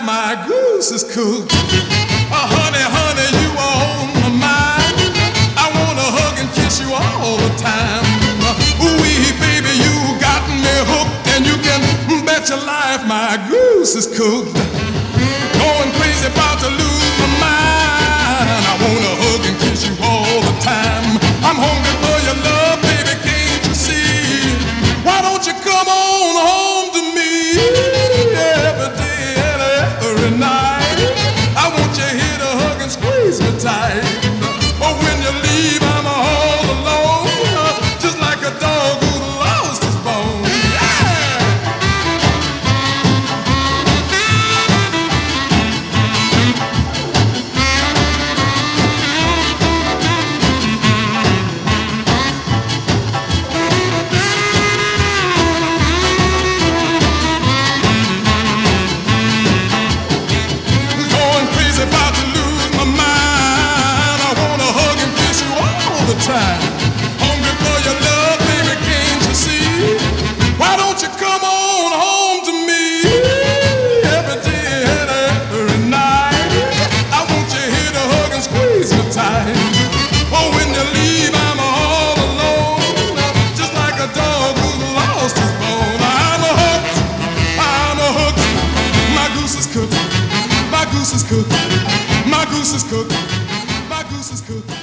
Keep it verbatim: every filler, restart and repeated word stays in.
my goose is cooked. Oh, honey, honey, you are on my mind. I wanna hug and kiss you all the time. Ooh-wee, baby, you got me hooked, and you can bet your life my goose is cooked. Going crazy, about to lose my mind. I wanna hug and kiss you all the time. I'm hungry for your love, baby, can't you see? Why don't you come on home to me every day and every night? I want you here to hug and squeeze me tight. But when you leave, I'm all alone, just like a dog who lost his bone. Time. Hungry for your love, baby, can't you see? Why don't you come on home to me every day and every night? I want you here to hug and squeeze me tight. Oh, when you leave, I'm all alone, just like a dog who lost his bone. I'm a hooked, I'm a hooked. My goose is cooked, my goose is cooked, my goose is cooked, my goose is cooked.